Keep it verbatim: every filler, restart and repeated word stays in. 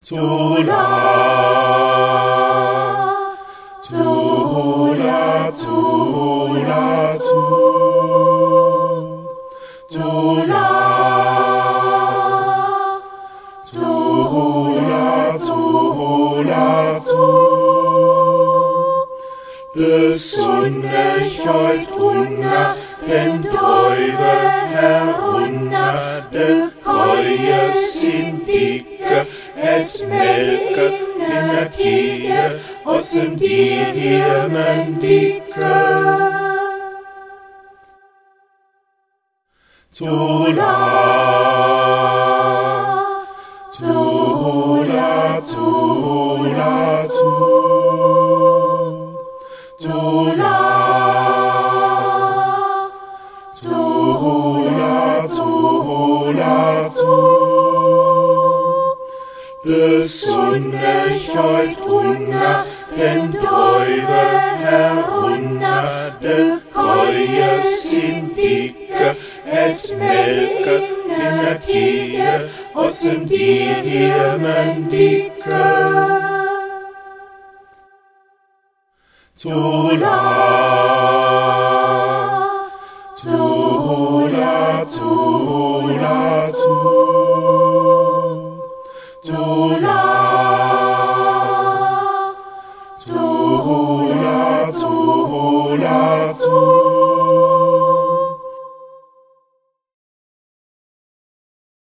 Tula, Tula, Tula, Tula, Tula, Tula, de Sonne scheut unna, den Däuwe herunna, de Koeie sind dicke, et melke in der Tier, ossen die Hirmen dicke. Tula, Tula, Tula, Tula, Tula, Tula, Tula, de Sonne scheut unna, den Däuwe herunna, de Koeie sind dicke, et melke in der Tier, ossen die Hirmen dicke. Tula,